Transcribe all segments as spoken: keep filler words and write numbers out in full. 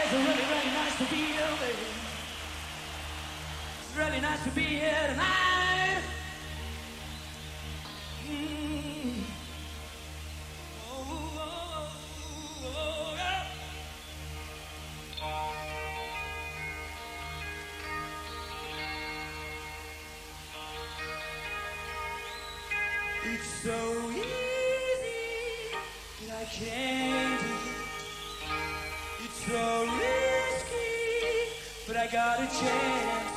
It's really, really nice to be here, baby. It's really nice to be here tonight. Mm. Oh, oh, oh, yeah. It's so easy that I can't do it. It's so risky, but I got a chance.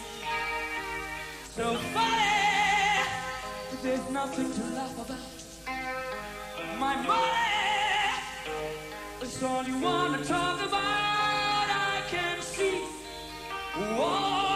So funny, but there's nothing to laugh about. My money is all you wanna talk about. I can see. Whoa.